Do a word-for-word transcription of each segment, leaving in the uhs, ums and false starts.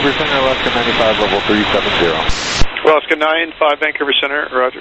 Vancouver Center, Alaska ninety-five, level three seven zero. Alaska nine five, Vancouver Center, roger.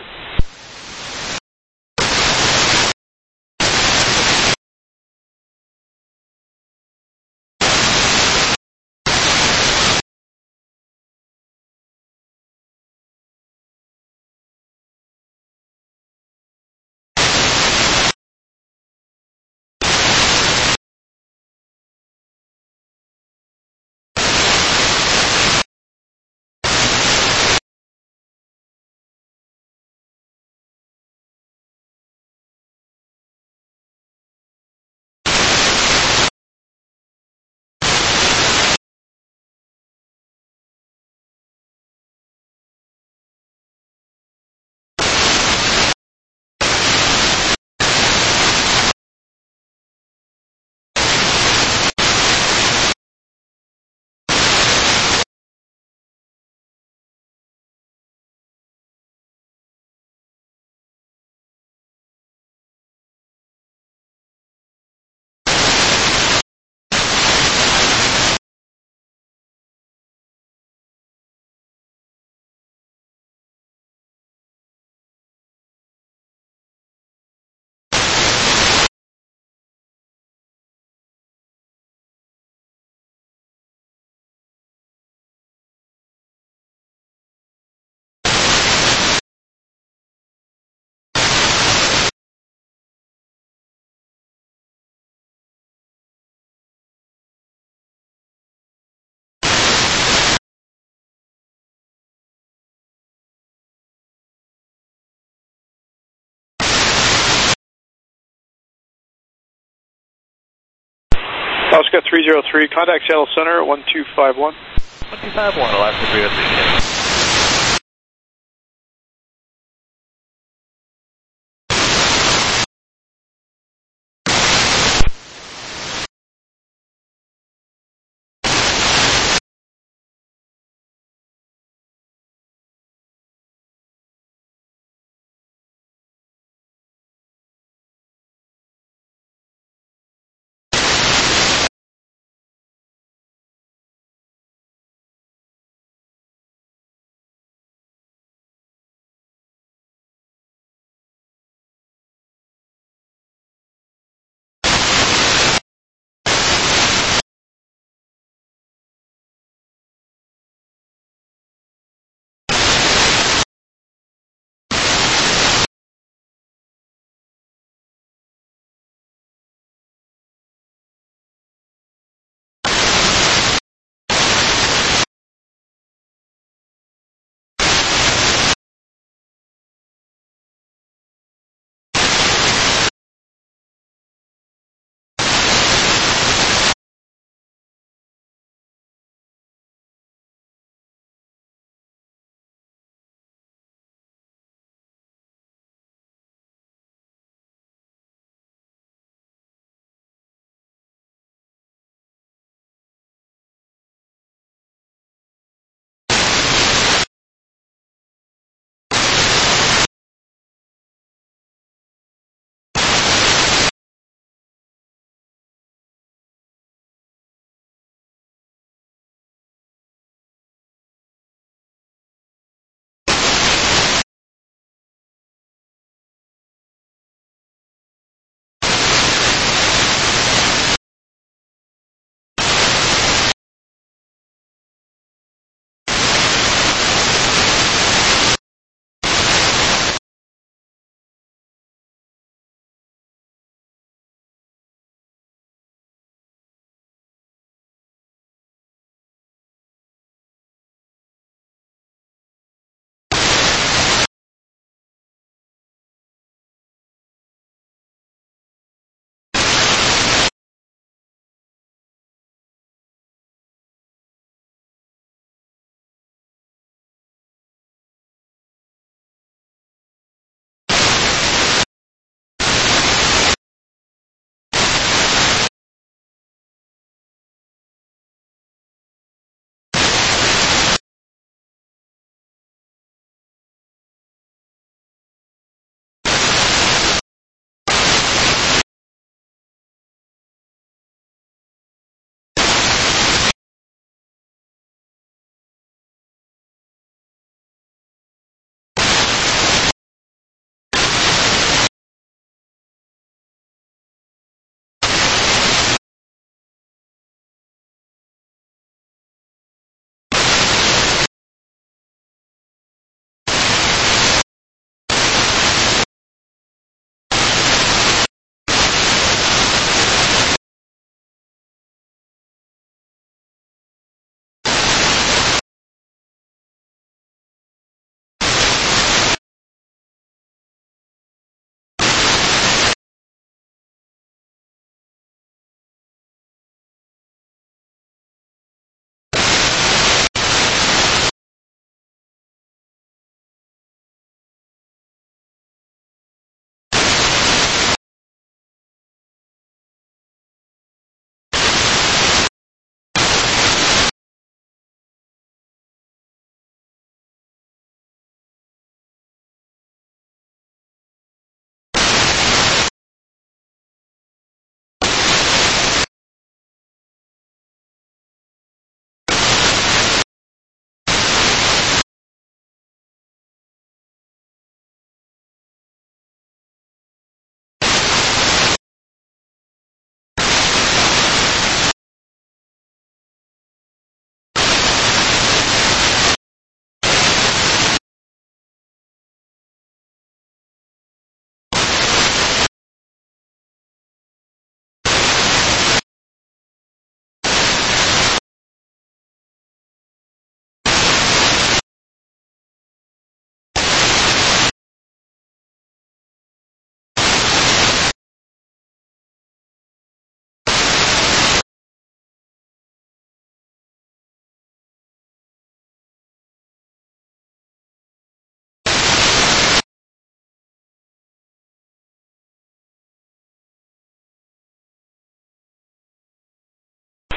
Alaska three zero three, contact Seattle Center, one two five one. one two five one, Alaska three zero three.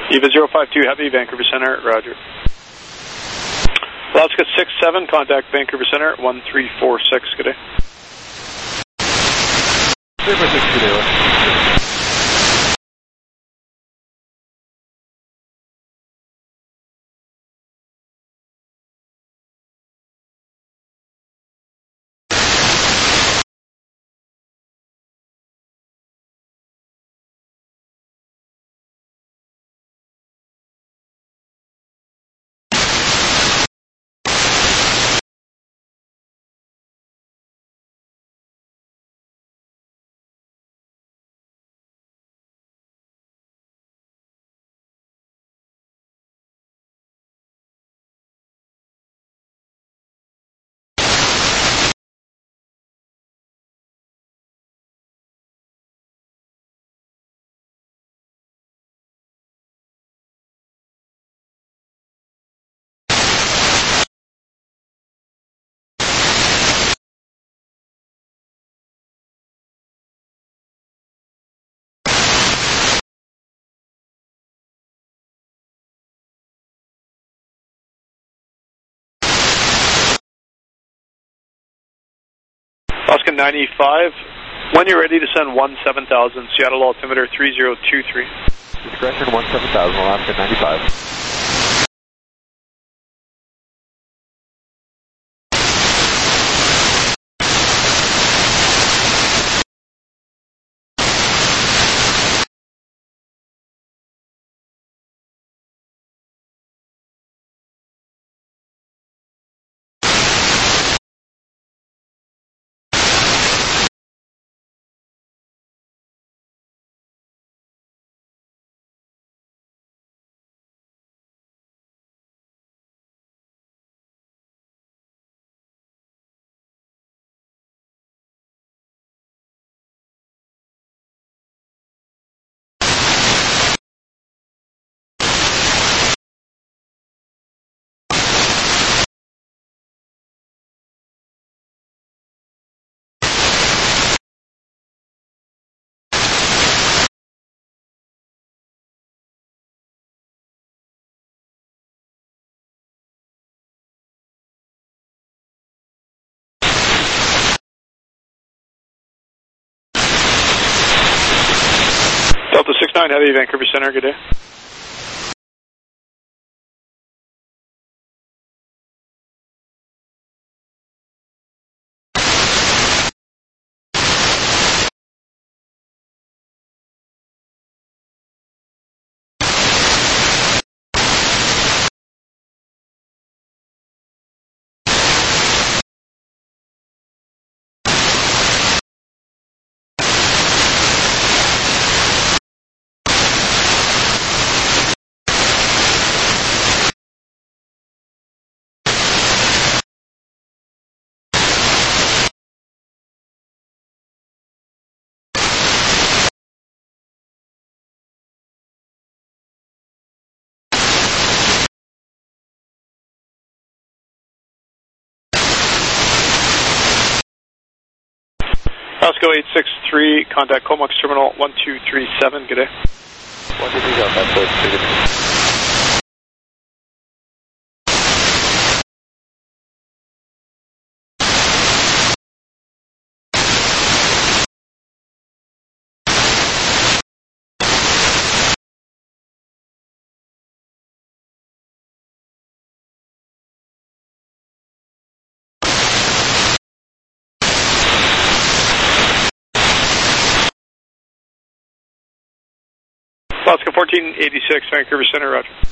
Eva zero five two Heavy, Vancouver Center, roger. Alaska six seven, contact Vancouver Center, one three four six, good day. three four six, good day. Alaska ninety-five, when you're ready to send one seven thousand, Seattle altimeter three zero two three. Discretion one seven thousand, Alaska ninety-five. Delta six nine Heavy, Vancouver Center, good day. Alaska eight six three, contact Comox Terminal one two three seven, good day. one two three seven, that's good. Alaska fourteen eighty-six, Vancouver Center, roger.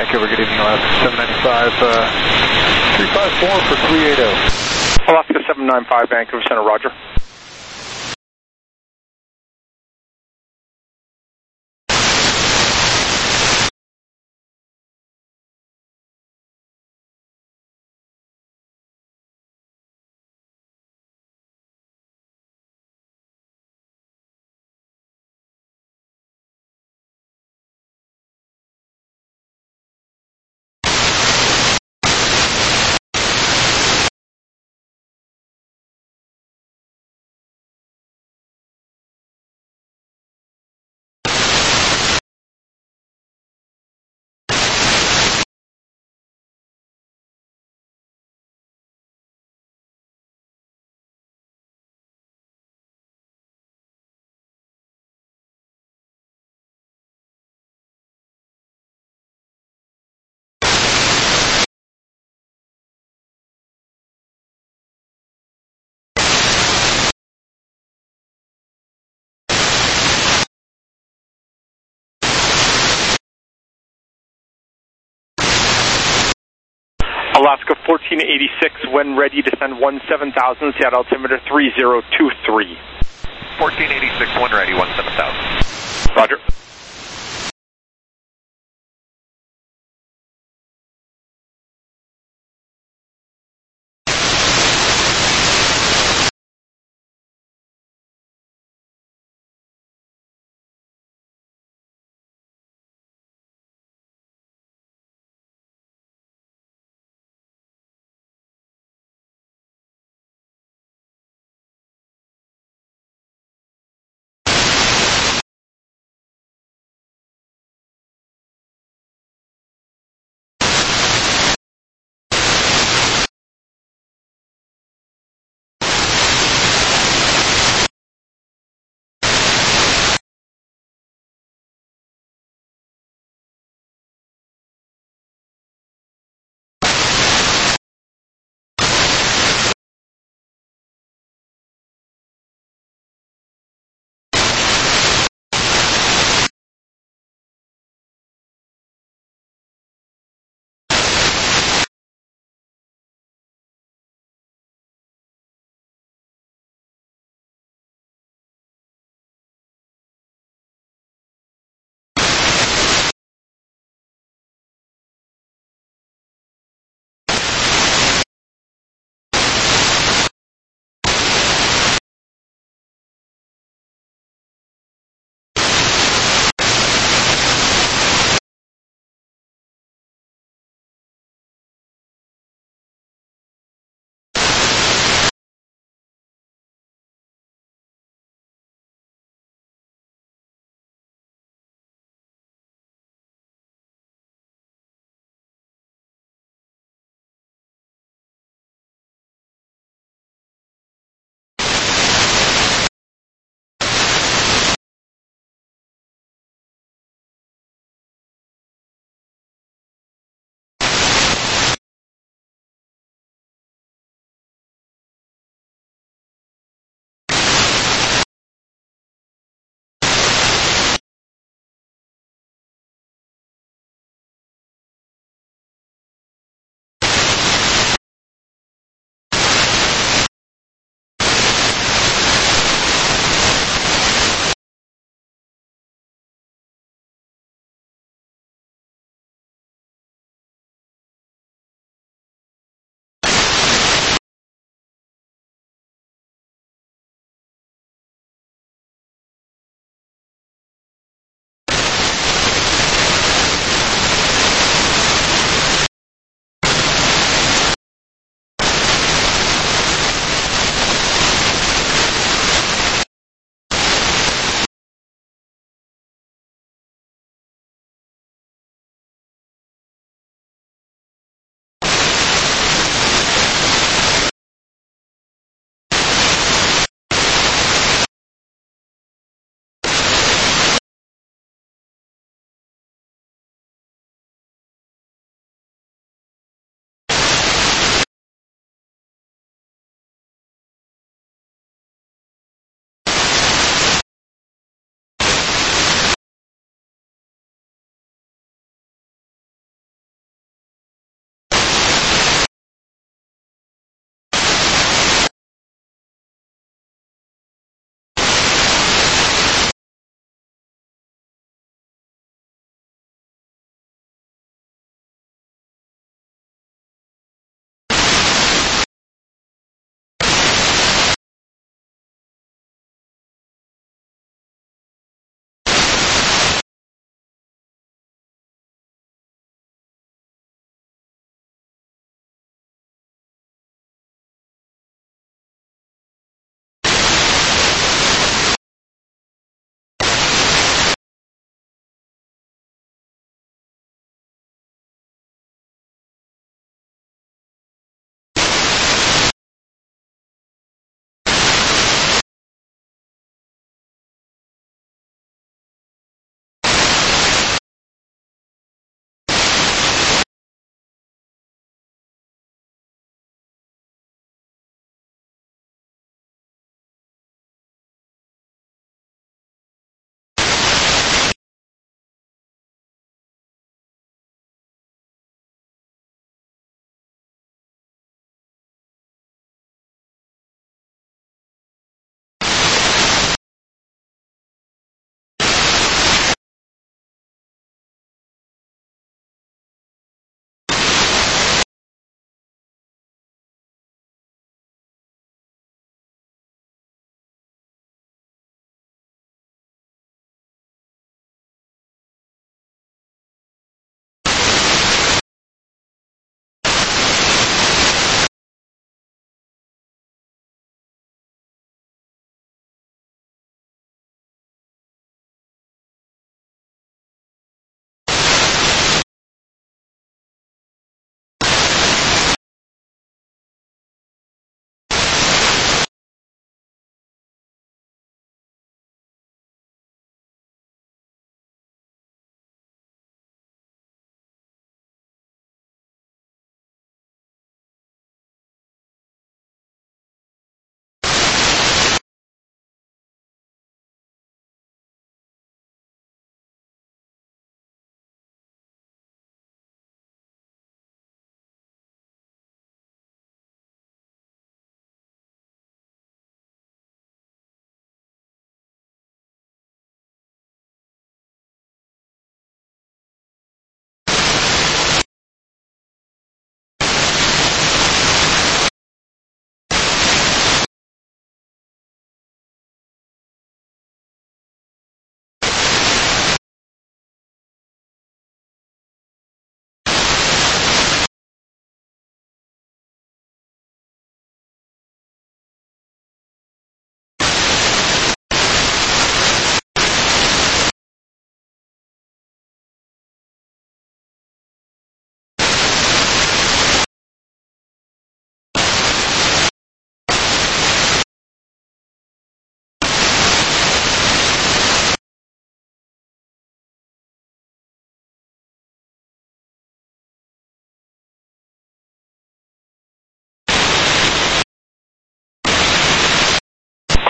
Vancouver, good evening, Alaska seven ninety-five, uh, three five four for three eighty. Alaska seven nine five, Vancouver Center, roger. Alaska fourteen eighty-six, when ready to send one seven thousand, Seattle altimeter three zero two three. fourteen eighty-six, when ready, one seven thousand. Roger.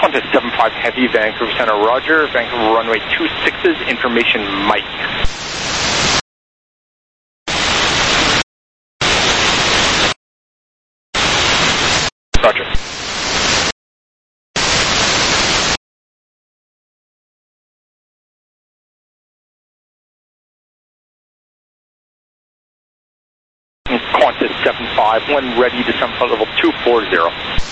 Qantas seven five Heavy, Vancouver Center, roger. Vancouver runway two sixes, information Mike. Roger. Qantas seven five, when ready, descend flight level two forty.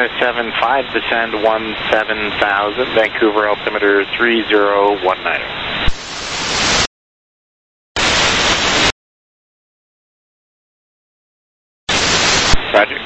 Canada seven five, descend one seven thousand, Vancouver altimeter three zero one nine. Roger.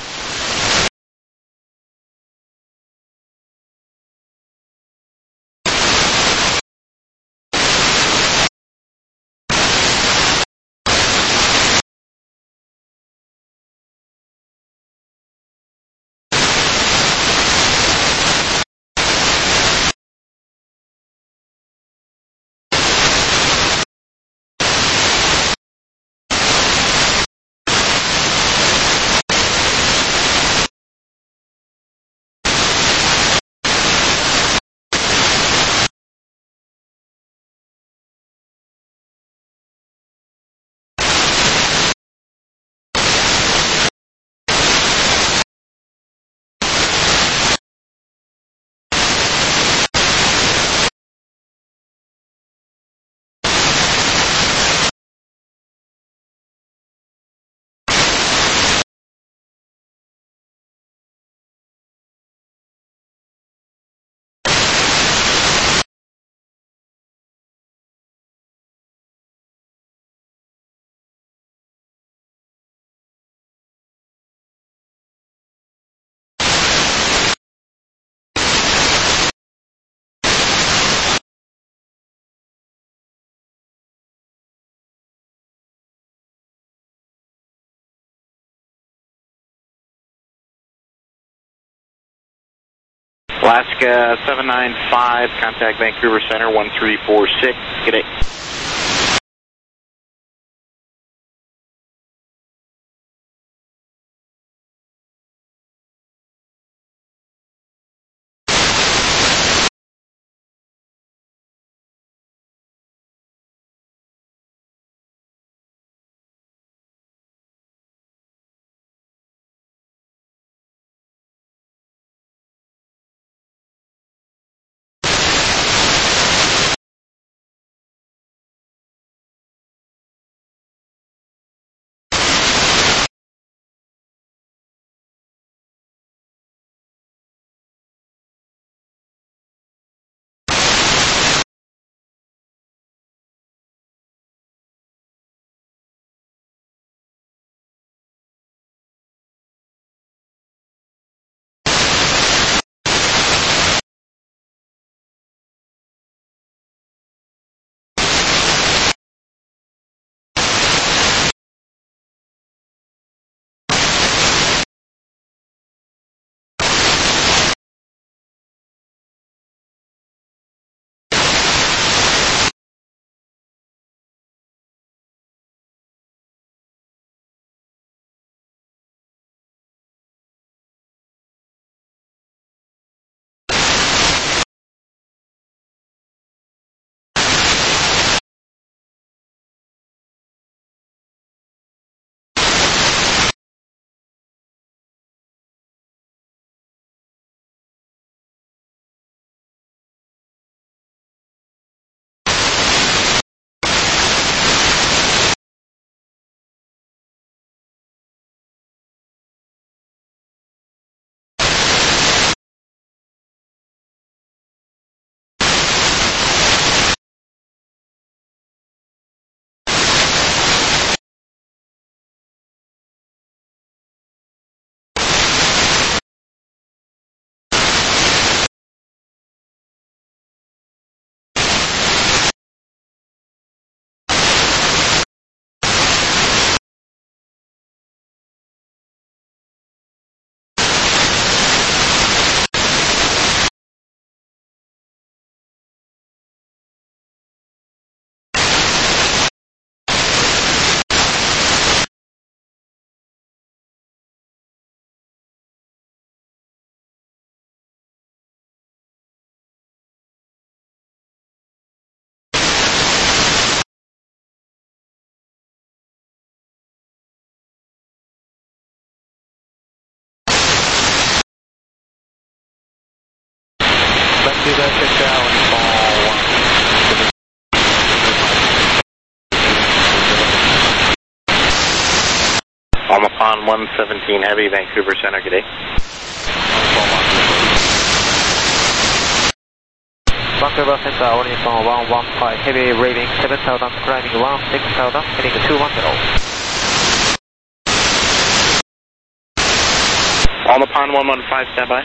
Alaska seven nine five, contact Vancouver Center one three four six, good day. Let's do that check down and fall. Omaha one seventeen Heavy, Vancouver Center, good day. Vancouver Center, all Nippon one one five, heavy rating seven thousand, climbing one six thousand, heading two one zero. All Nippon one one five, standby.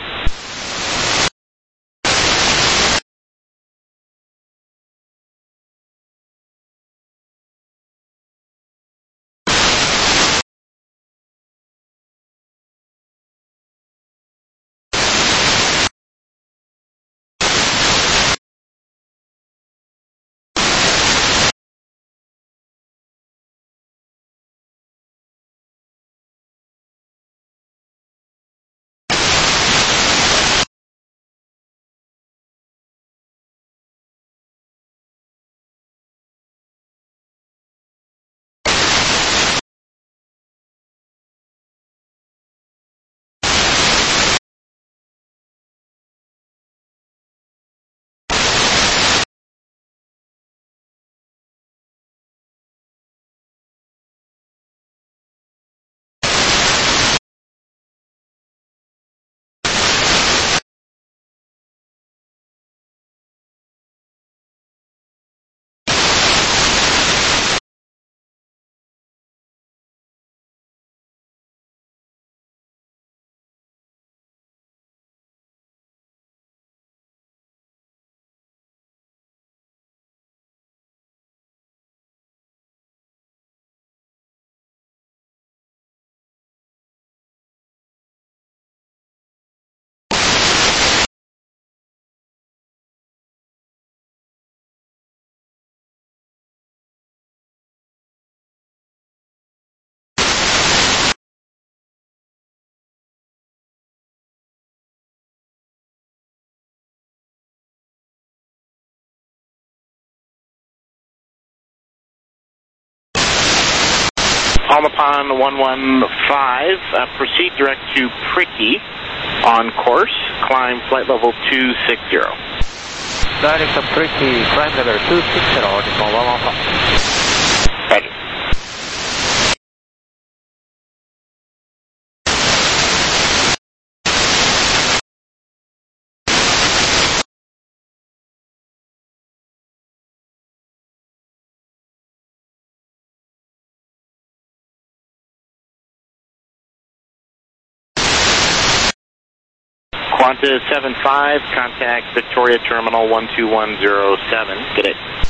All Nippon one one five, uh, proceed direct to Pricky on course, climb flight level two six zero. Direct to Pricky, climb level two six zero, Nippon one one five. Roger. Qantas seven five, contact Victoria Terminal one two one zero seven. Good day.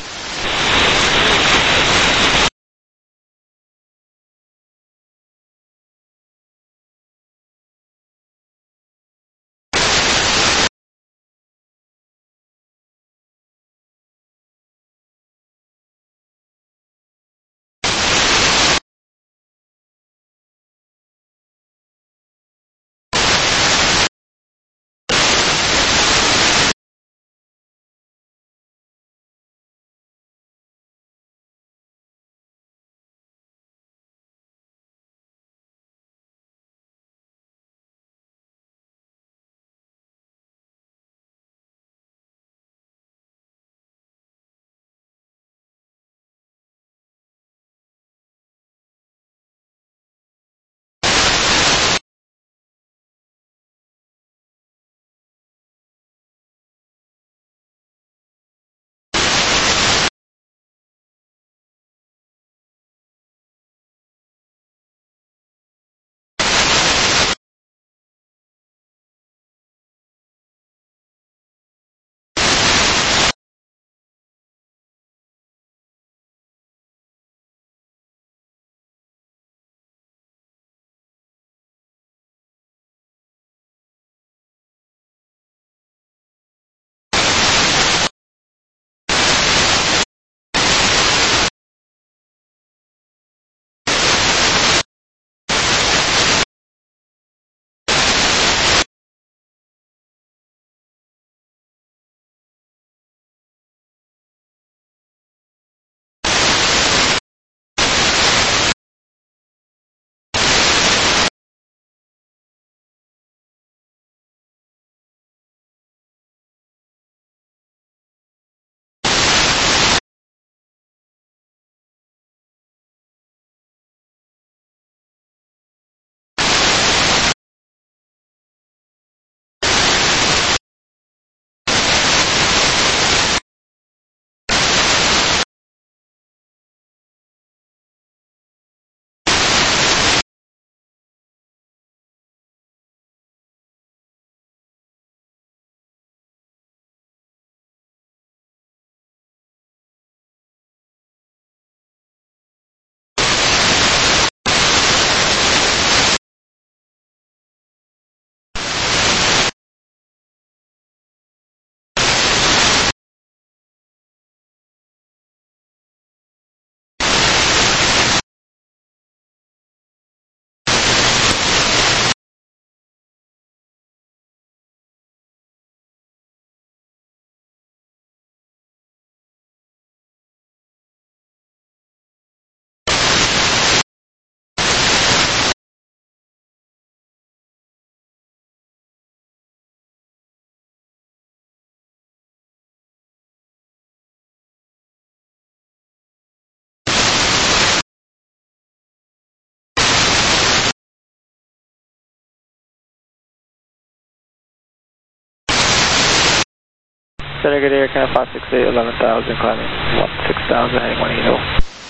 Center, good day, Canada five six eight, eleven thousand, climbing one six thousand, heading one eighty.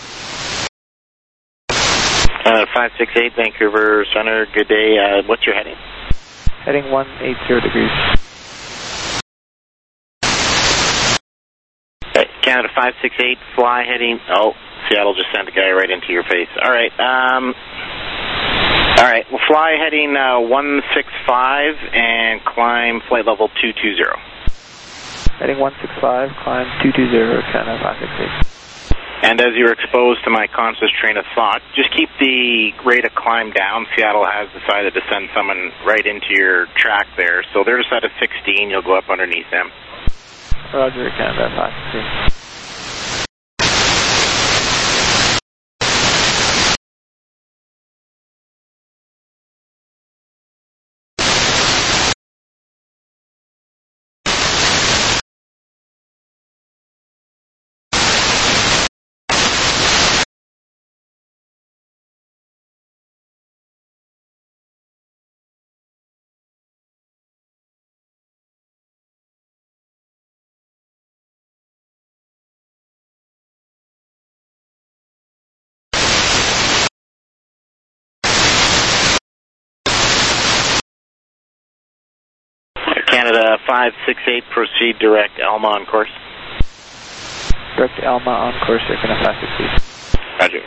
Uh, five six eight, Vancouver Center, good day. Uh, what's your heading? Heading one eighty degrees. Okay, Canada five six eight, fly heading. Oh, Seattle just sent a guy right into your face. All right. Um, all right, we'll fly heading uh, one six five and climb flight level two two zero. Heading one six five, climb two two zero, Canada five six eight. And as you're exposed to my conscious train of thought, just keep the rate of climb down. Seattle has decided to send someone right into your track there. So they're just at a sixteen. You'll go up underneath them. Roger, Canada five six eight. Canada five six eight, proceed direct Alma on course. Direct Alma on course, Canada five six eight. Roger.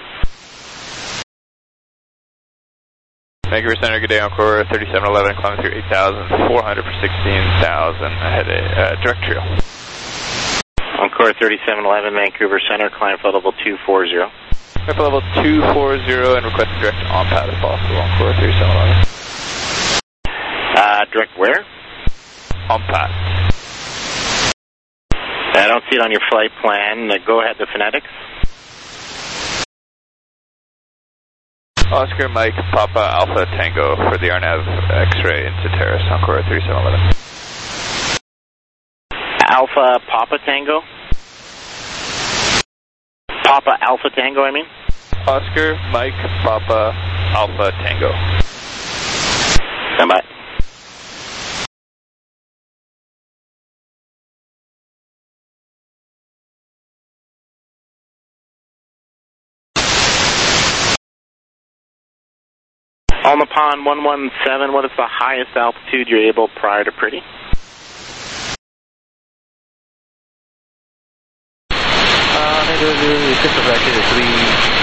Vancouver Center, good day, on course thirty-seven eleven, climbing through eight thousand four hundred for sixteen thousand, ahead a uh, direct trail. On course thirty-seven eleven, Vancouver Center, climb flight level two four zero. Climb flight level two four zero and request direct on pad if possible, on course thirty-seven eleven. Uh, direct where? On pad. I don't see it on your flight plan. Uh, go ahead, the phonetics. Oscar Mike Papa Alpha Tango for the R N A V X-ray into Terrace, on course thirty-seven eleven. Alpha Papa Tango? Papa Alpha Tango, I mean? Oscar Mike Papa Alpha Tango. Stand by. Alma Pond one one seven, what is the highest altitude you're able prior to Pretty? Uh, maybe we'll just actually three.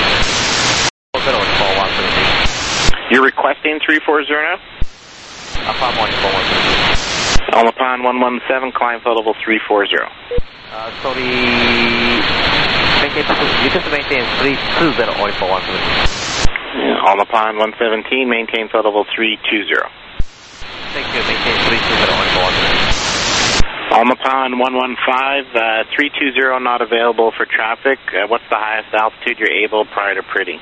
You're requesting three four zero now? Alpha one four one. Alma Pond one one seven, climb flight level three four zero. Uh, sorry. Maintain, you just maintain three two zero only for one seven. Yeah, Alma Pond one seventeen, maintain flight level three two zero. Thank you, maintain three two zero only for one seven. Alma Pond one one five, uh, three two zero not available for traffic. Uh, what's the highest altitude you're able prior to Pretty?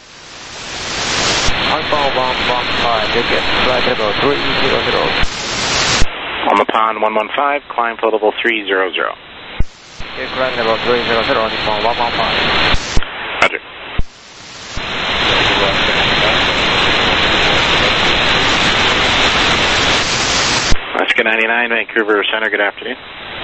Alpha one one five, you get flight level three zero zero. Alma Pond one one five, climb flight level three zero zero. You climb level three zero zero only for one one five. Roger. Alaska ninety-nine, Vancouver Center, good afternoon.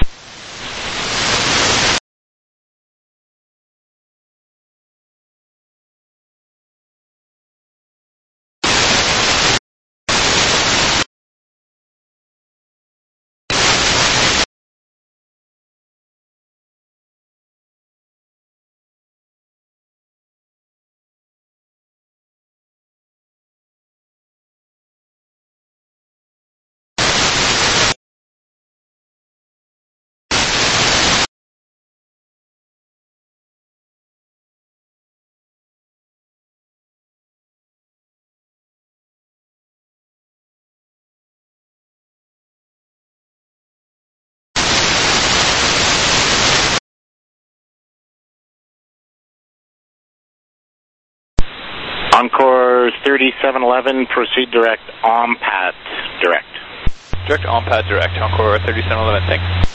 On course thirty-seven eleven, proceed direct on pad direct. Direct on pad direct, on course thirty-seven eleven, thanks.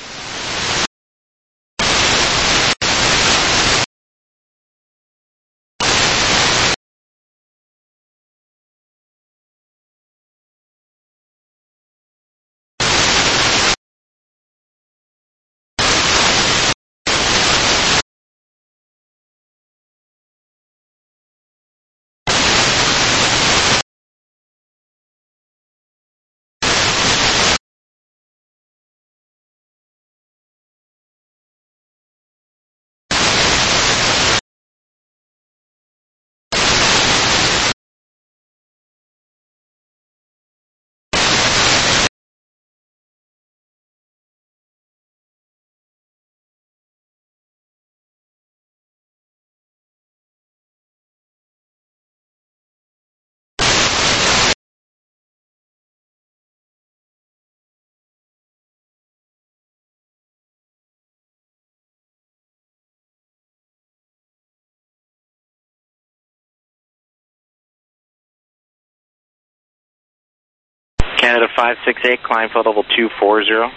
Canada five six eight, climb flight level two four zero.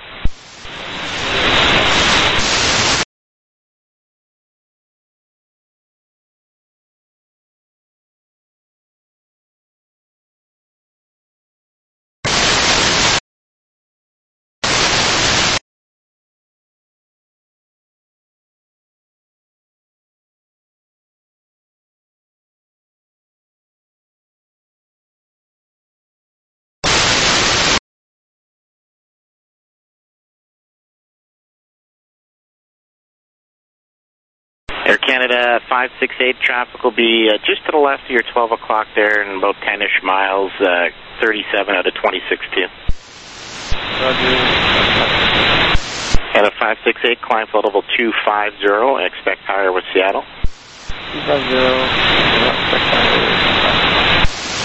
Air Canada five six eight, traffic will be uh, just to the left of your twelve o'clock there in about ten-ish miles, uh, thirty-seven out of twenty-six two. Roger. Canada five six eight, climb flight level two five zero, and expect higher with Seattle. two five zero, expect higher.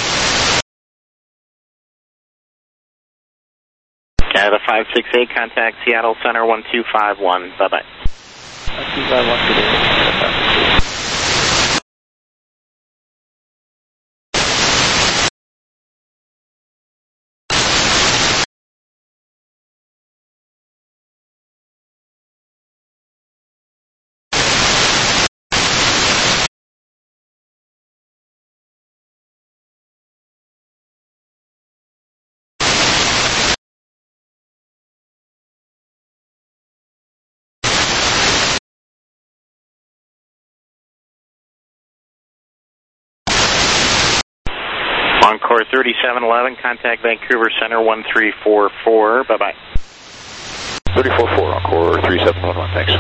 Canada five six eight, contact Seattle Center one two five one, bye-bye. two five one today. Encore thirty-seven eleven, contact Vancouver Center one three four four, bye-bye. three four four, Encore three seven one one, thanks.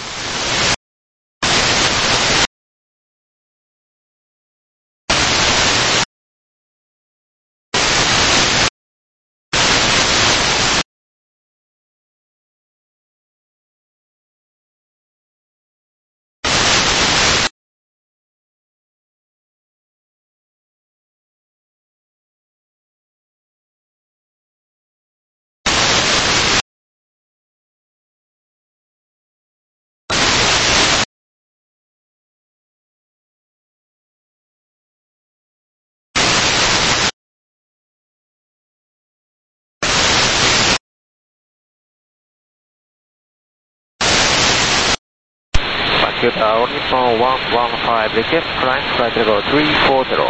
Tower one one five, request climb flight level three four zero.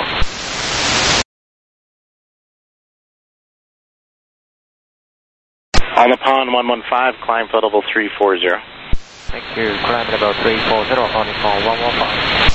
On the pond one one five, climb flight level three four zero. Thank you, climb level three four zero, on the pond one one five.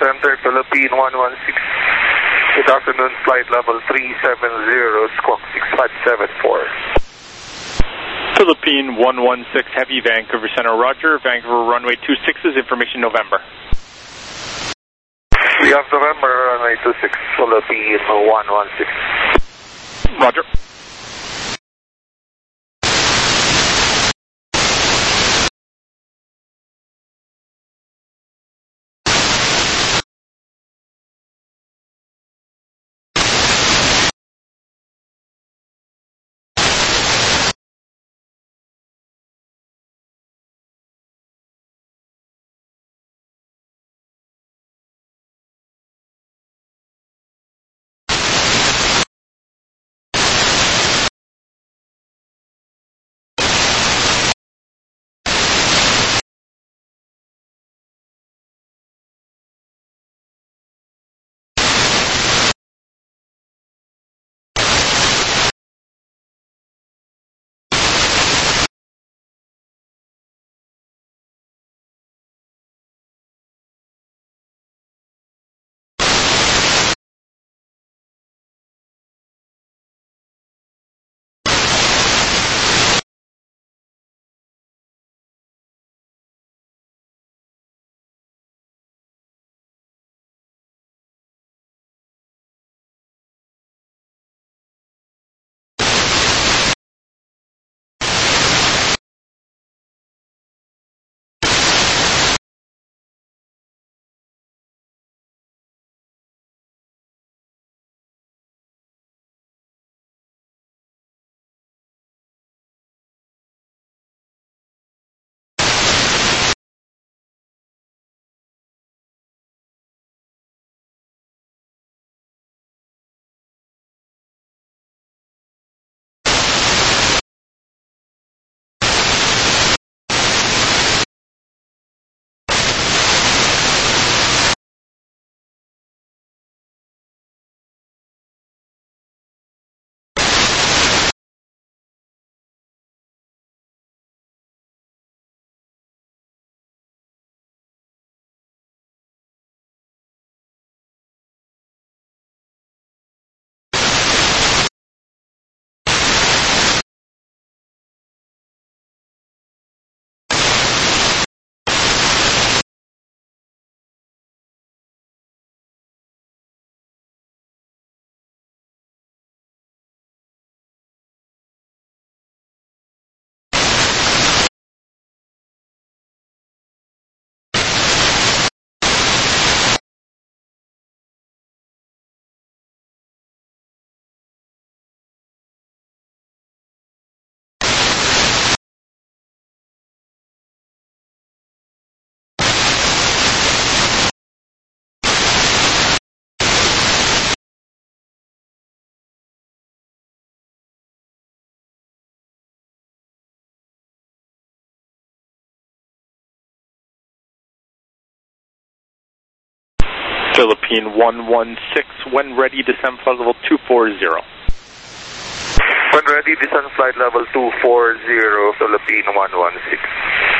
Center, Philippine one one six. Good afternoon, flight level three seven zero, squawk six five seven four. Philippine one one six, Heavy, Vancouver Center, roger. Vancouver runway two six is information November. We have November, runway two six, Philippine one one six. Roger. Philippine one one six, when ready, descend flight level two four zero. When ready, descend flight level two four zero, Philippine one one six.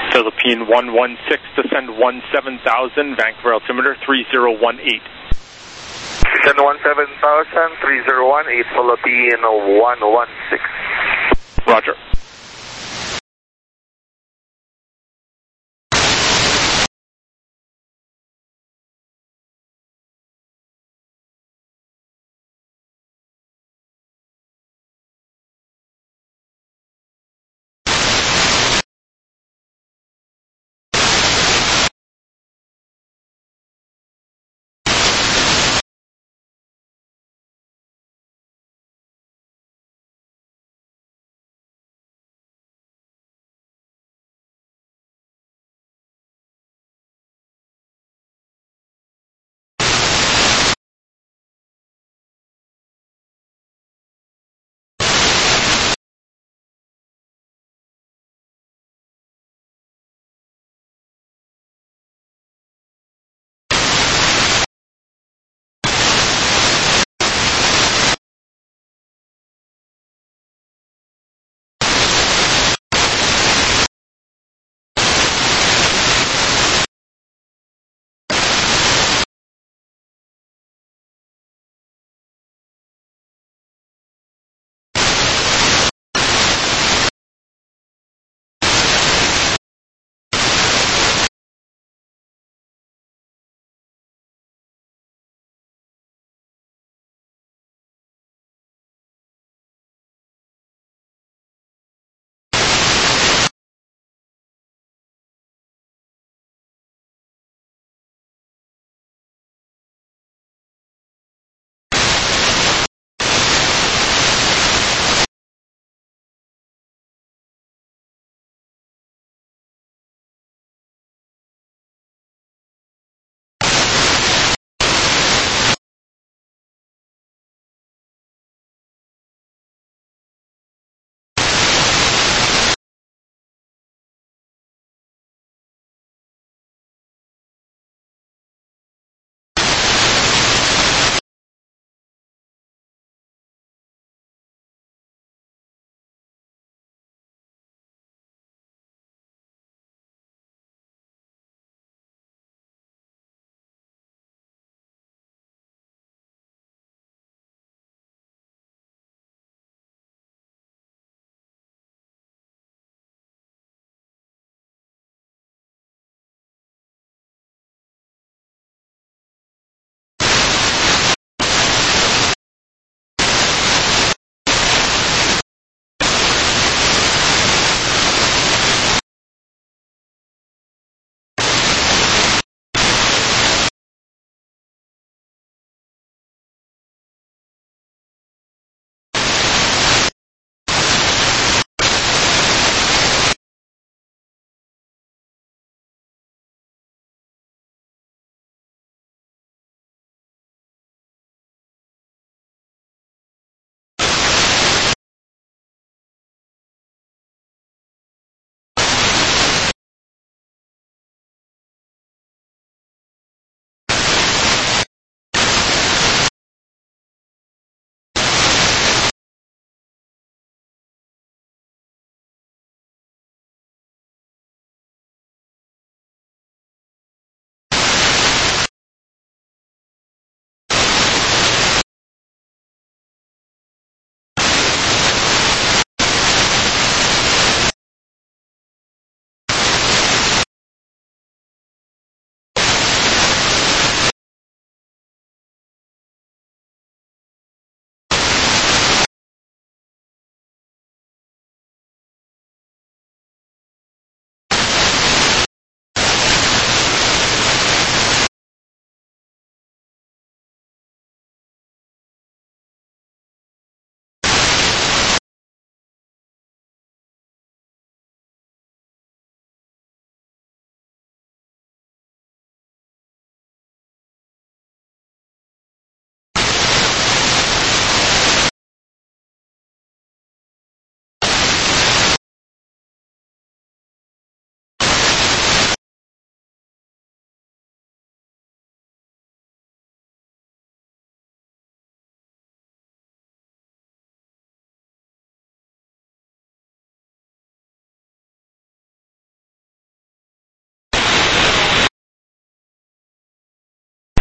Philippine one one six, descend one seven thousand, Vancouver altimeter three zero one eight. Descend one seven thousand, three zero one eight, Philippine one one six. Roger.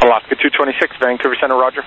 Alaska two twenty-six, Vancouver Center, roger.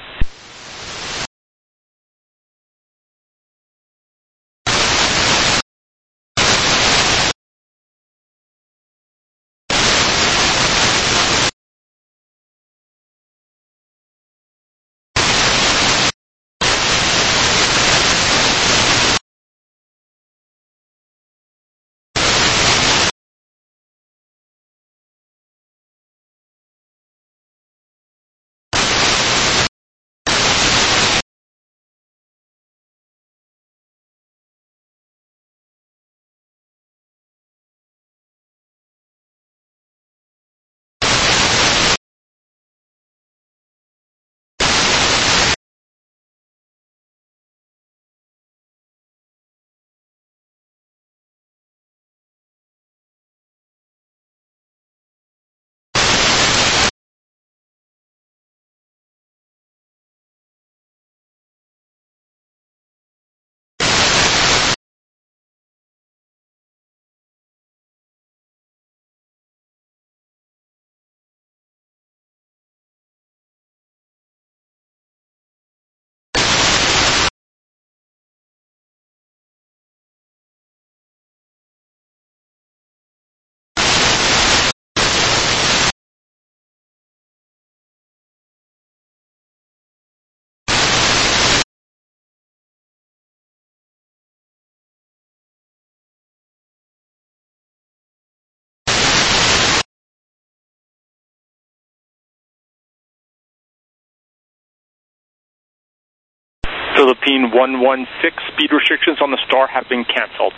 Philippine one one six, speed restrictions on the Star have been canceled.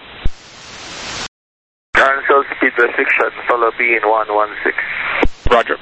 Cancel speed restriction, Philippine one one six. Roger.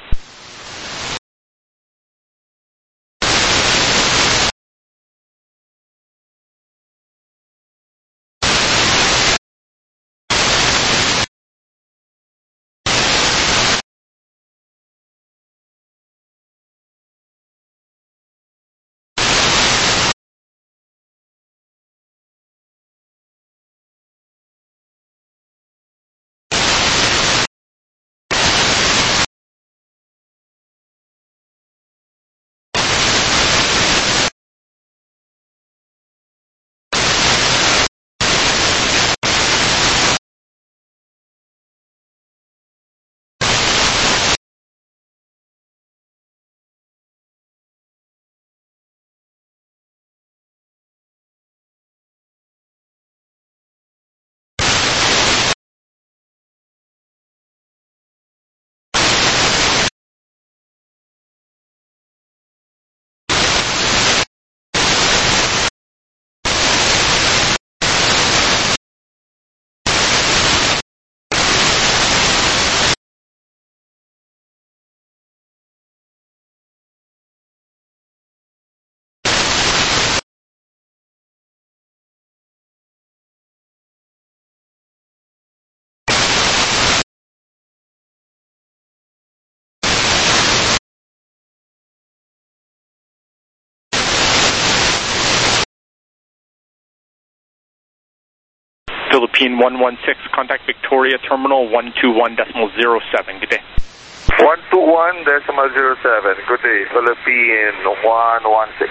Philippine one one six, contact Victoria Terminal one two one decimal zero seven. Good day. one two one decimal zero seven. Good day, Philippine one one six.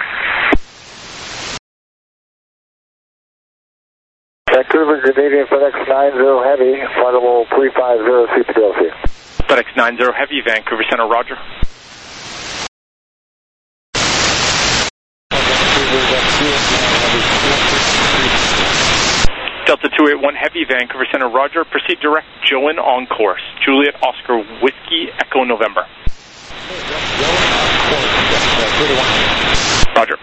Vancouver, Canadian FedEx nine zero Heavy, flight level three five zero C P L C. FedEx nine zero Heavy, Vancouver Center, roger. Delta two eight one Heavy, Vancouver Center, roger. Proceed direct, Joan on course. Juliet Oscar Whiskey Echo November. Roger.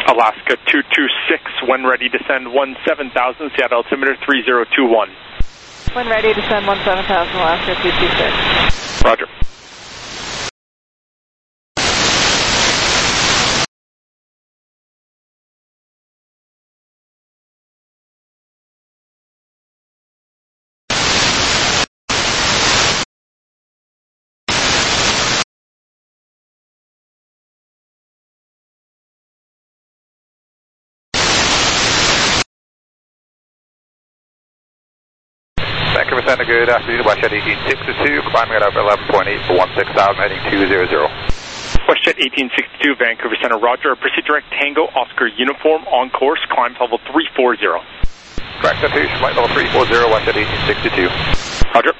Alaska two two six, when ready to send one seven thousand, Seattle altimeter three zero two one. When ready to send one seven thousand, Alaska two two six. Roger. Vancouver Center, good afternoon. WestJet eighteen sixty-two, climbing it up eleven point eight for one six thousand, heading two zero zero. WestJet eighteen sixty-two, Vancouver Center, Roger. Proceed direct Tango Oscar uniform on course, climb level three four zero. Correct, Station, flight level three four zero, WestJet eighteen sixty-two. Roger.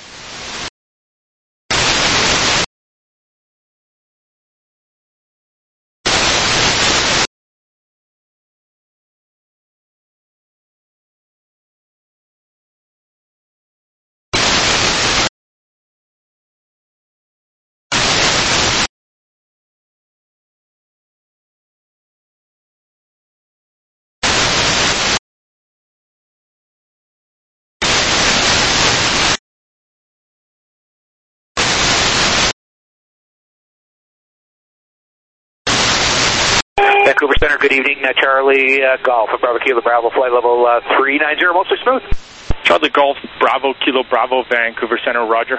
Vancouver Center, good evening. Uh, Charlie uh, Golf, Bravo Kilo Bravo, flight level uh, three nine zero, mostly smooth. Charlie Golf, Bravo Kilo Bravo, Vancouver Center, Roger.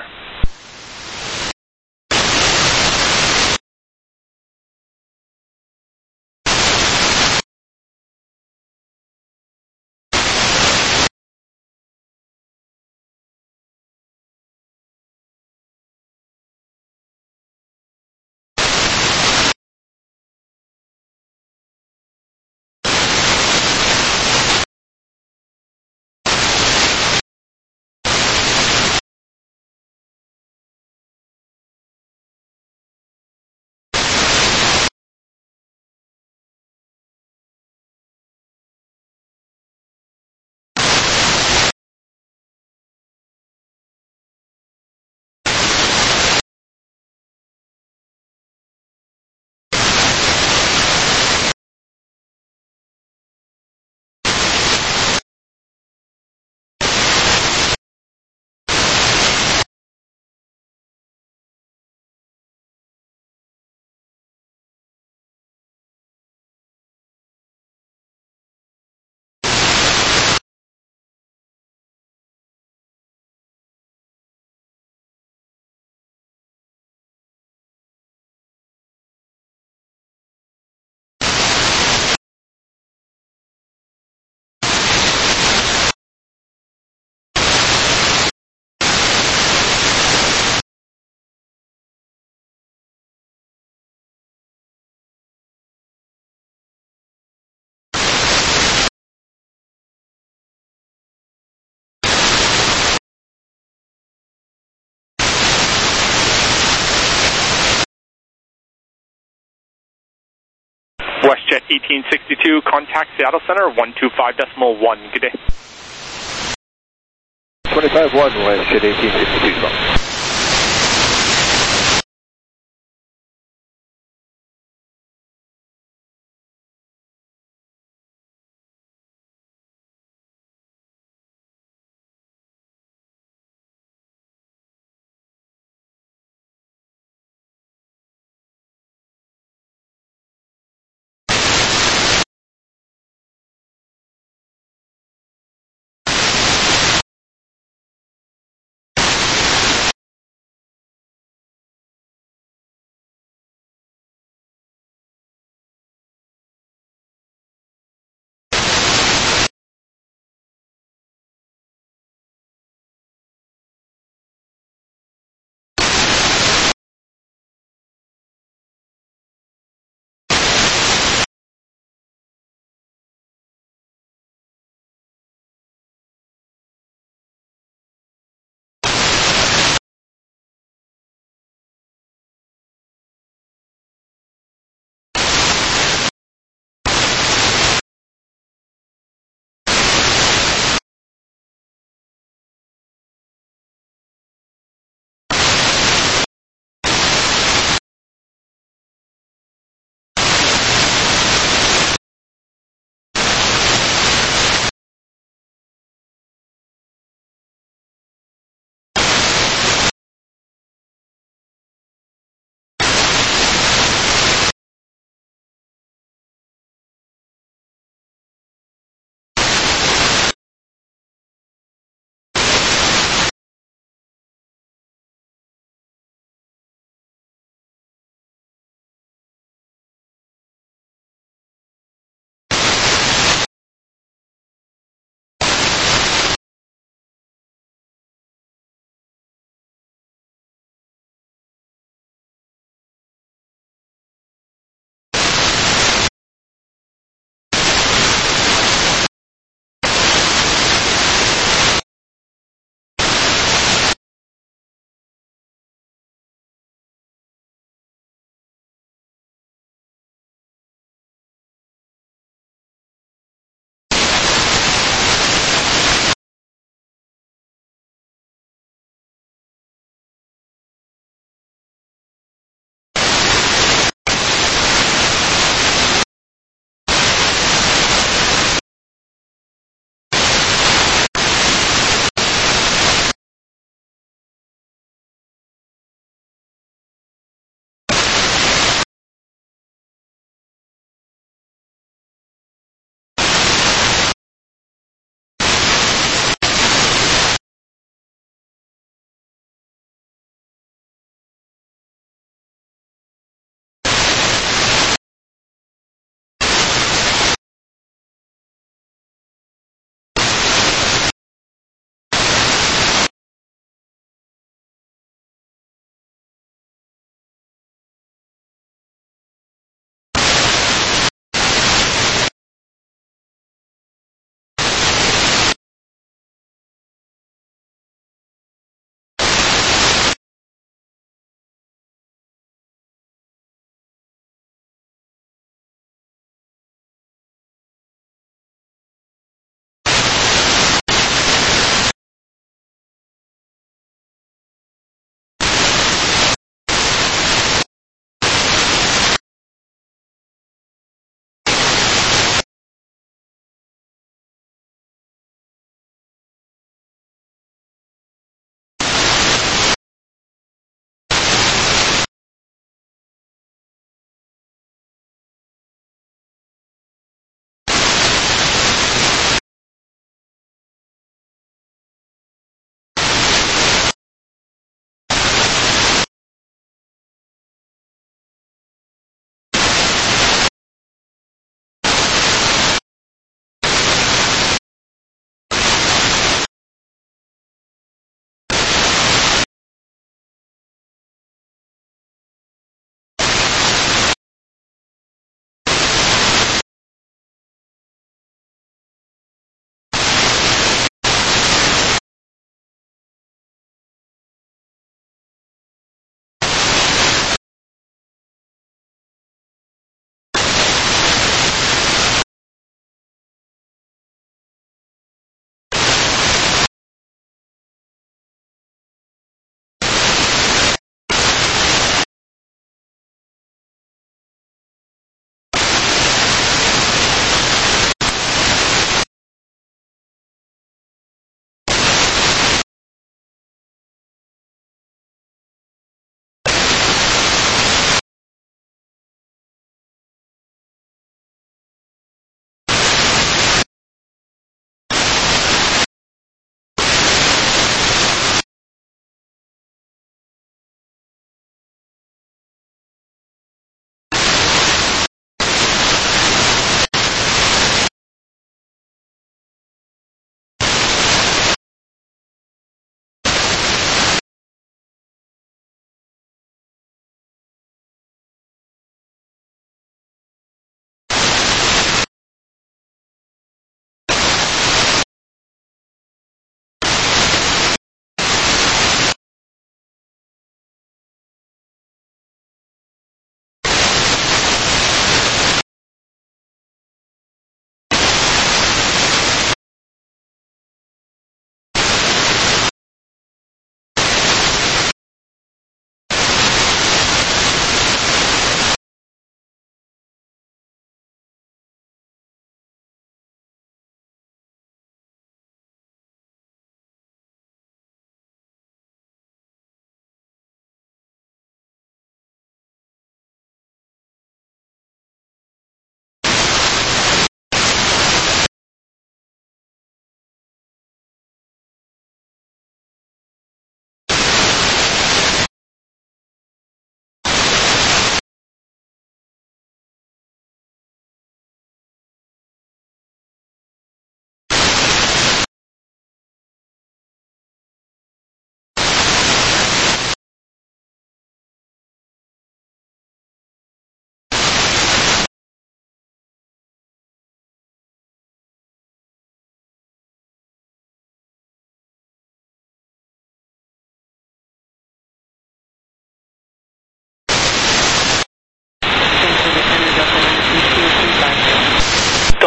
WestJet eighteen sixty-two, contact Seattle Center, one two five decimal one. Good day. twenty-five one, WestJet eighteen sixty-two.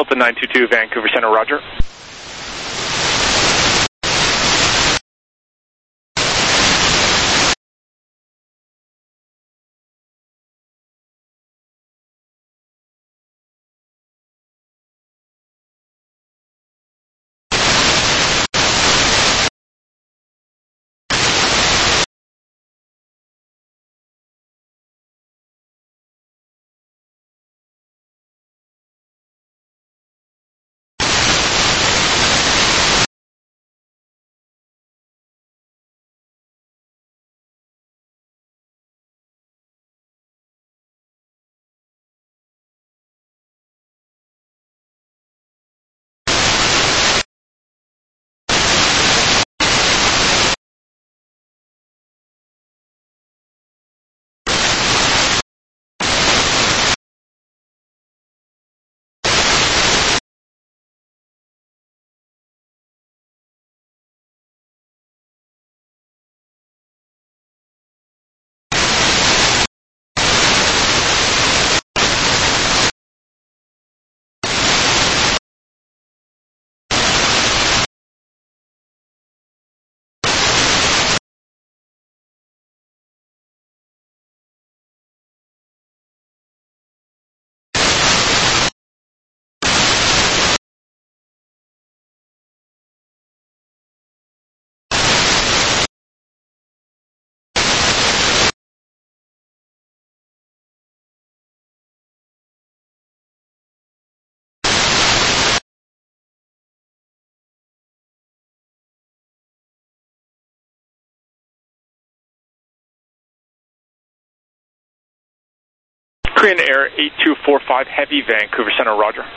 Delta nine two two, Vancouver Center, roger. Korean Air eight two four five, Heavy, Vancouver Center, roger.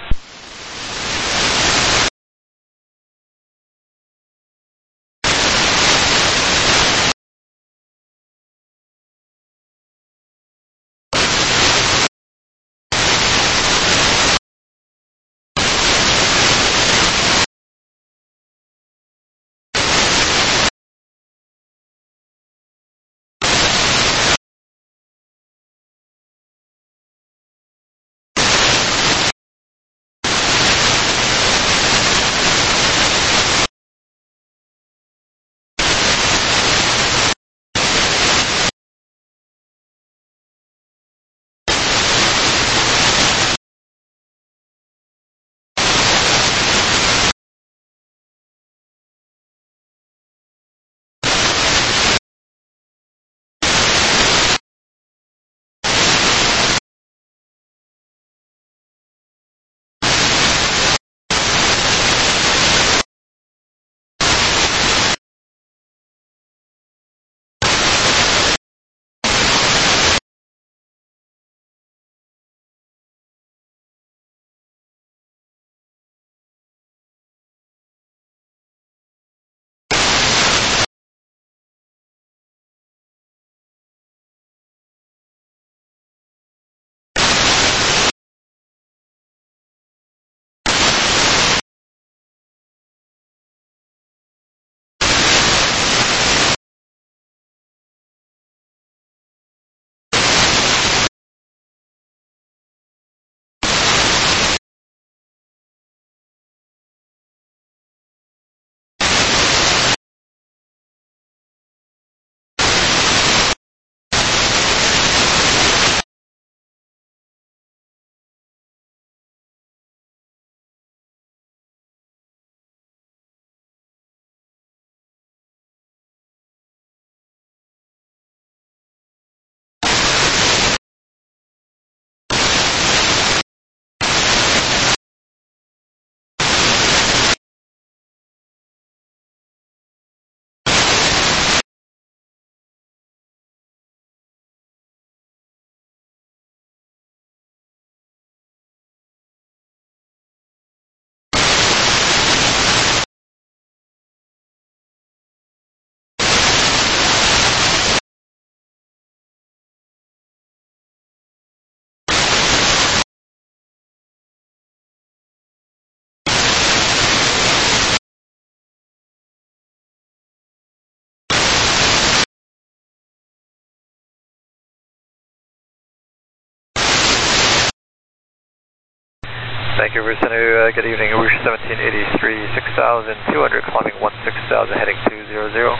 Vancouver Center, uh, good evening. Rouge seventeen eighty-three, six thousand two hundred, climbing one six thousand, heading two zero zero.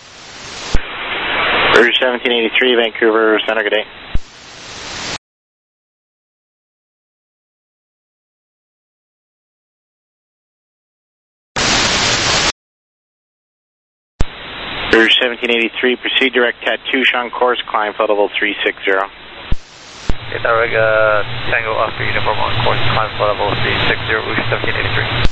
Rouge seventeen eighty-three, Vancouver Center, good day. Rouge seventeen eighty-three, proceed direct Tatouche on course, climb flight level three six zero. Okay, direct uh, Tango Oscar uniform on course, climb flight level three six zero, Rouge seventeen eighty-three.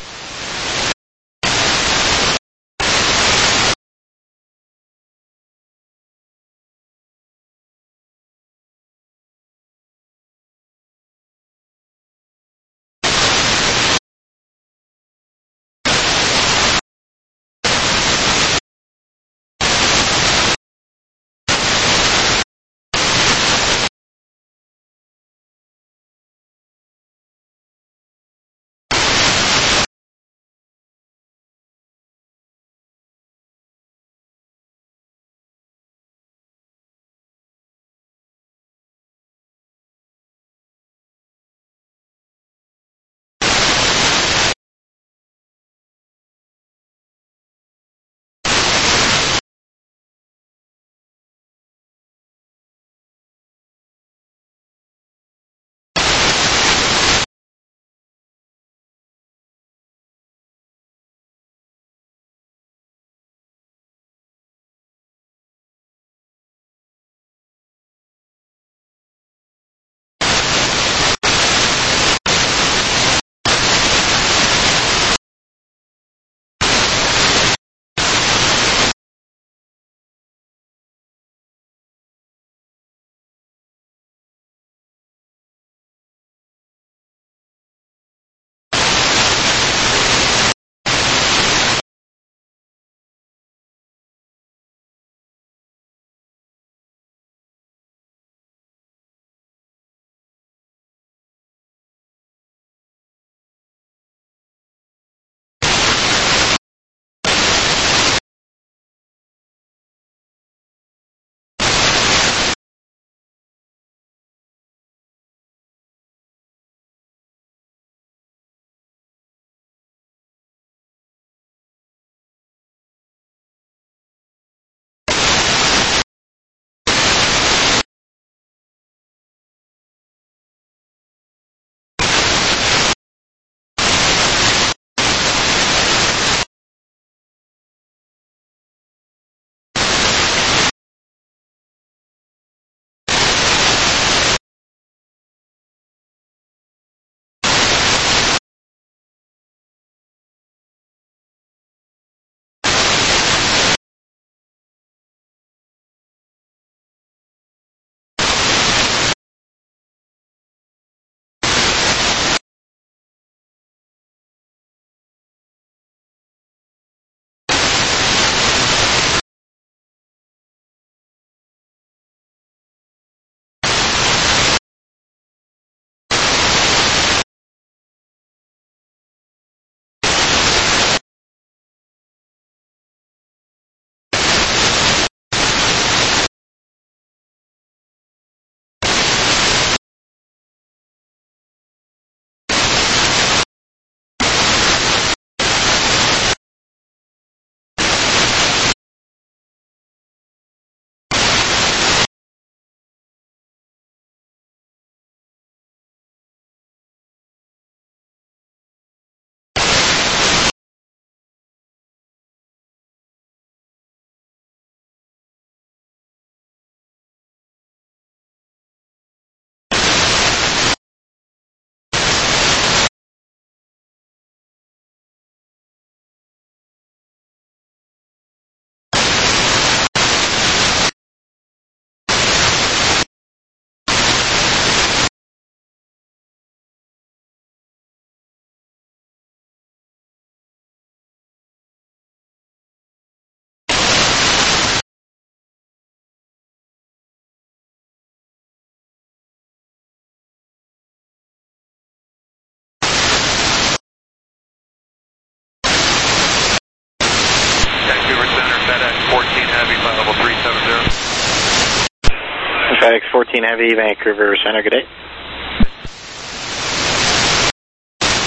FedEx fourteen Heavy, Vancouver Center, good day.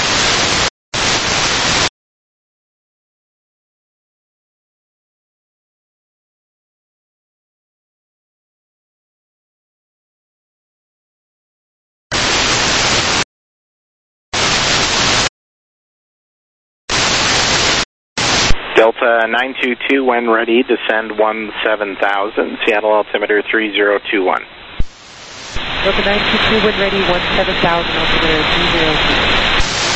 Delta nine two two, when ready, descend one seven thousand, Seattle altimeter three zero two one. Delta nine two two, when ready, one seven thousand, altimeter three zero two one.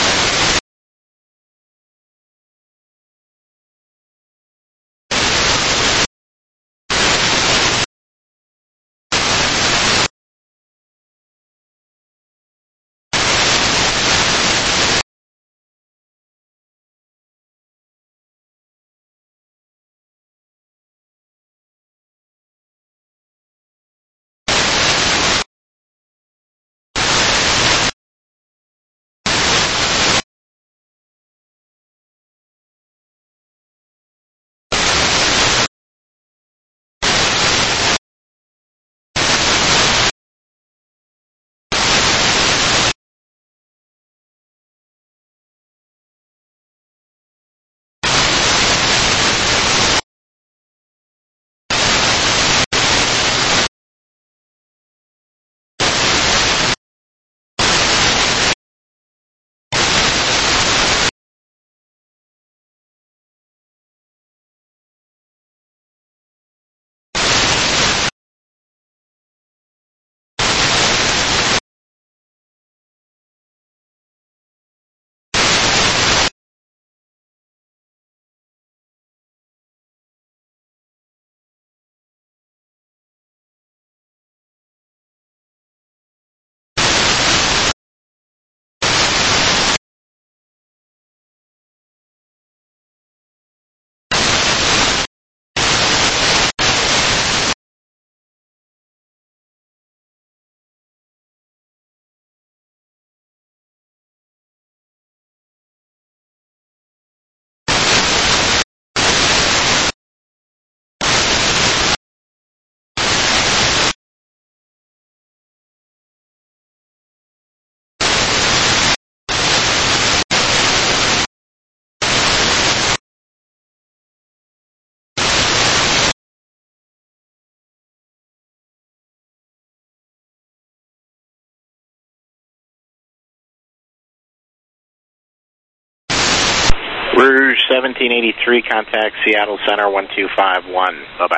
Rouge seventeen eighty-three, contact Seattle Center one two five one. Bye-bye.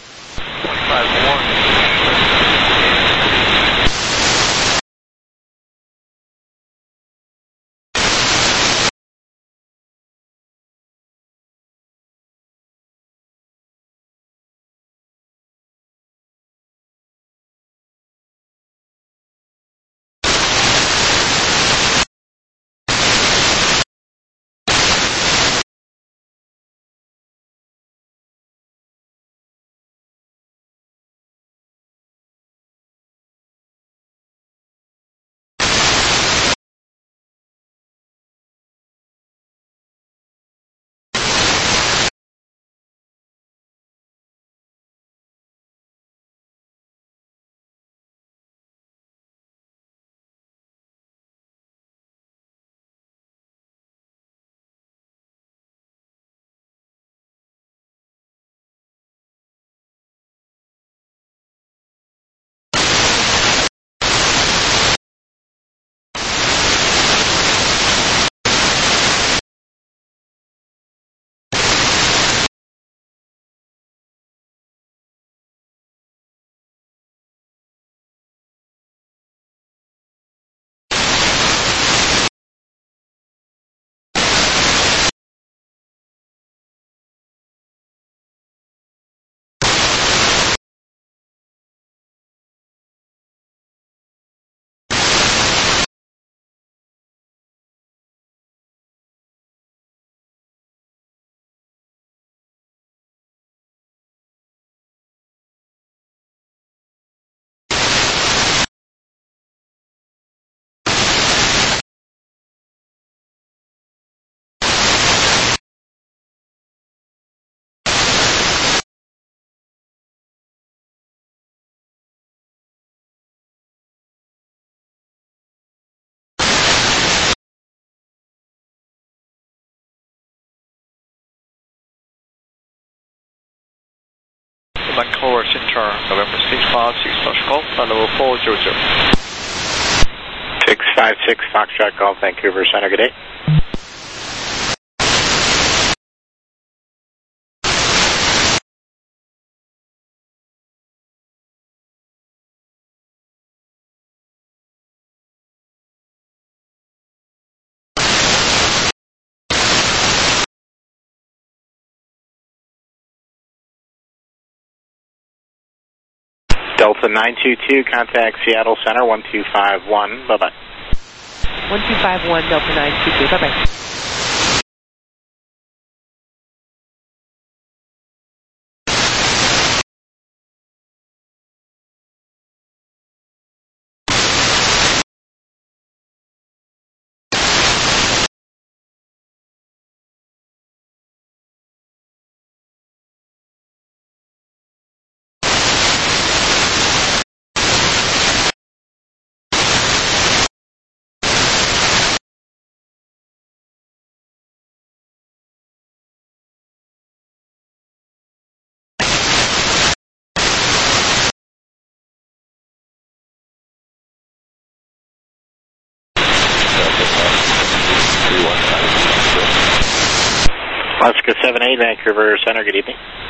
one five one. Vancouver Center, November six five six, Golf, level four zero zero. six five six, Foxtrot Golf, Vancouver Center, good day. Delta nine two two, contact Seattle Center one two five one. Bye-bye. one two five one, Delta nine two two. Bye-bye. Alaska seven eight, Vancouver Center, good evening.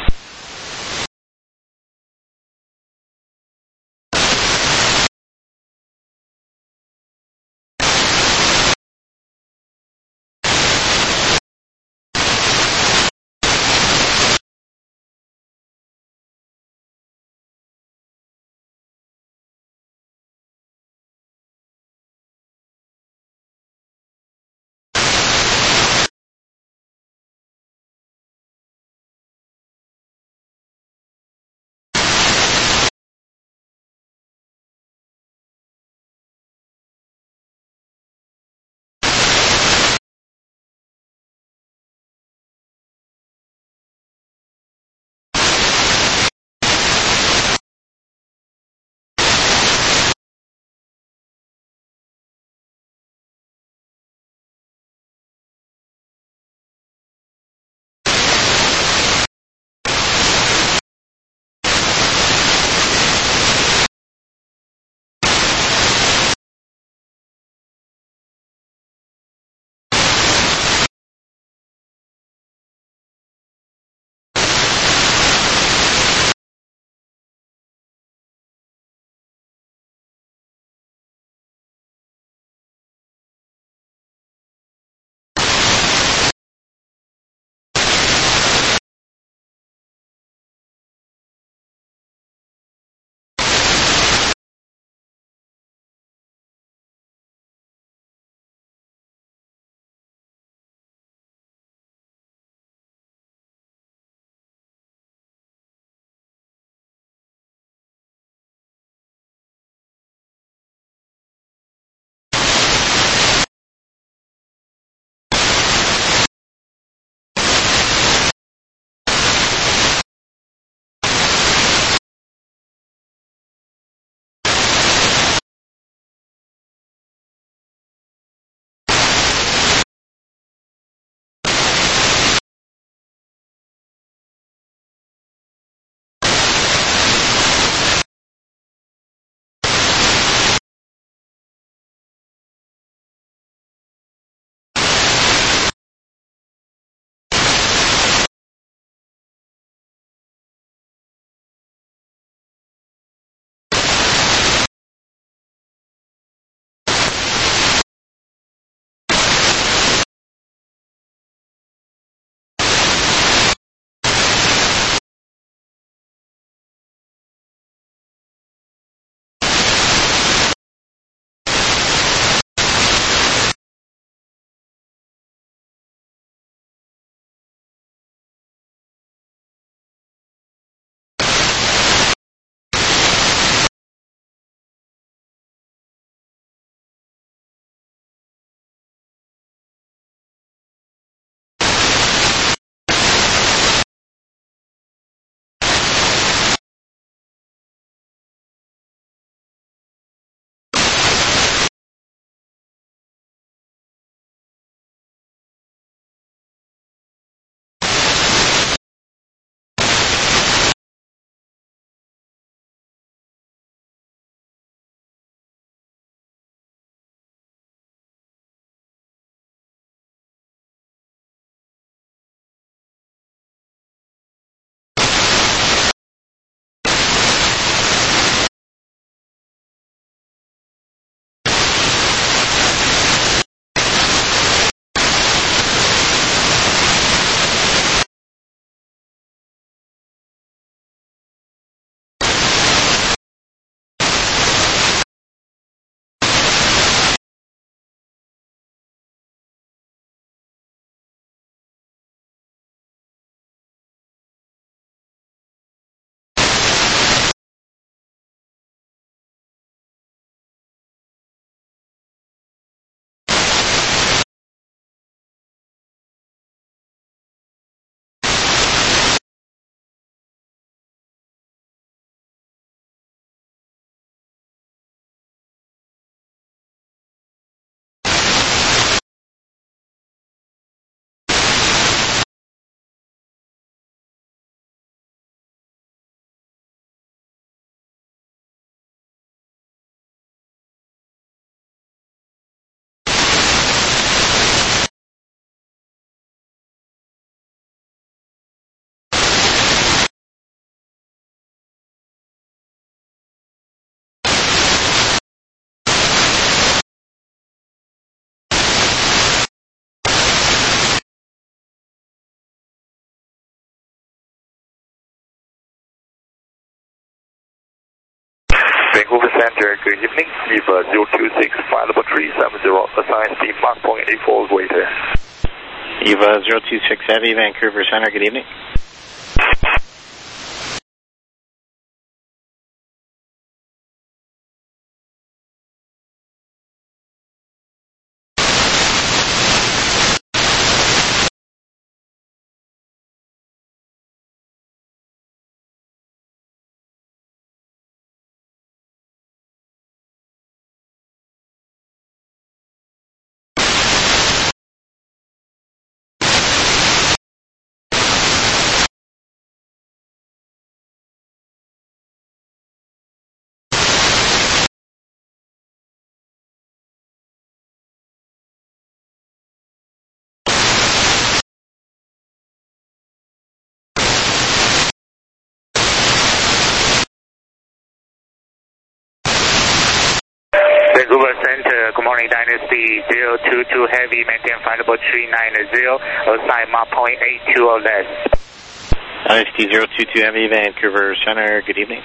Vancouver Center, good evening. Eva zero two six, flight level three seven zero, assigned speed Mach point eight four, waiter. Eva zero two six Heavy, Vancouver Center, good evening. Vancouver Center, good morning, Dynasty zero two two Heavy, maintain flight level three nine zero, assign Mach point eight two or less. Dynasty zero two two Heavy, Vancouver Center, good evening.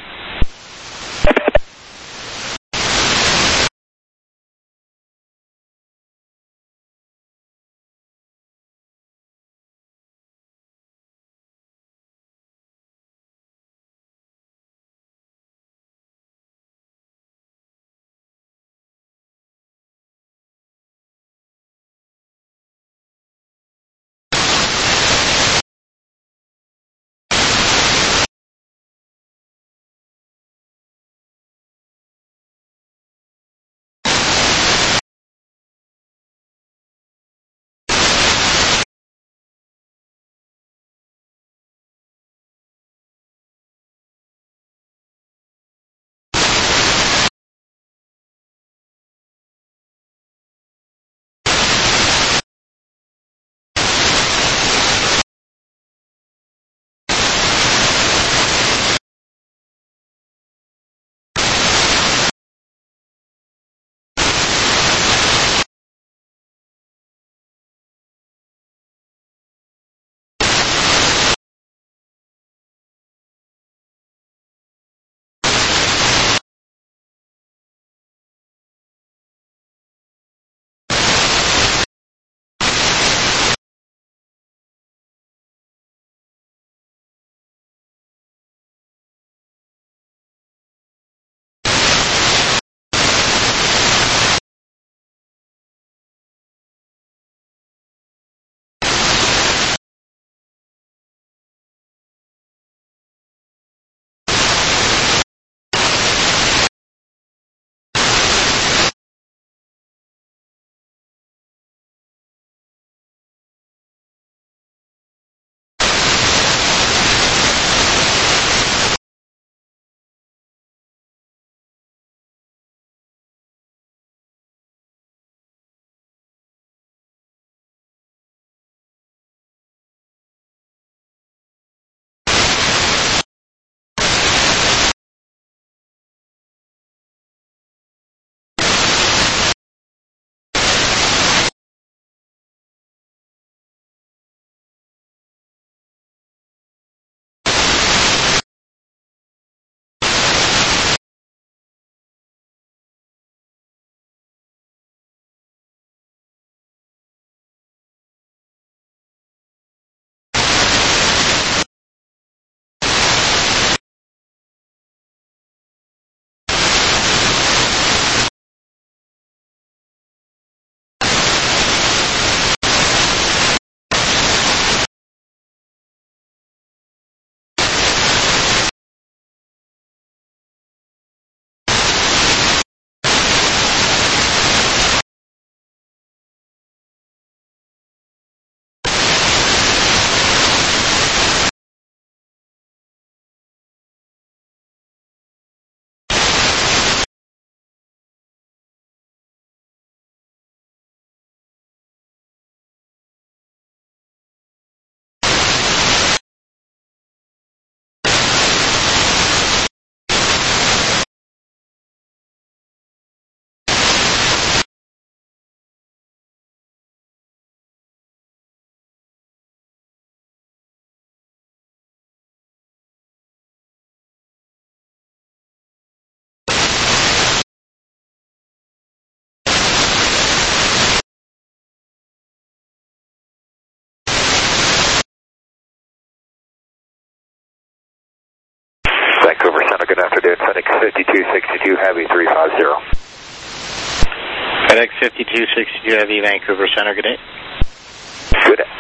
FedEx fifty-two sixty-two Heavy three five zero. FedEx fifty-two sixty-two Heavy, Vancouver Center, good day. Good day.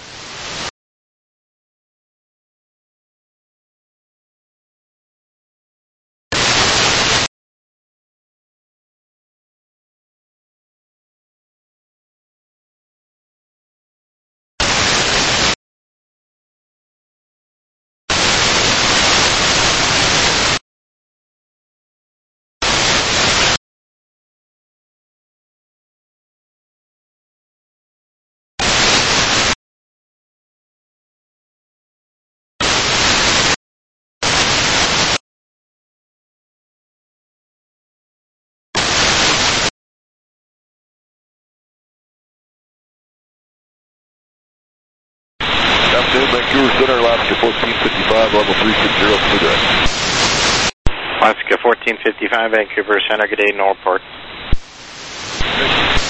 Vancouver Center, Alaska fourteen fifty-five, level three six zero, good day. Alaska fourteen fifty-five, Vancouver Center, good day, Northport. Thank you.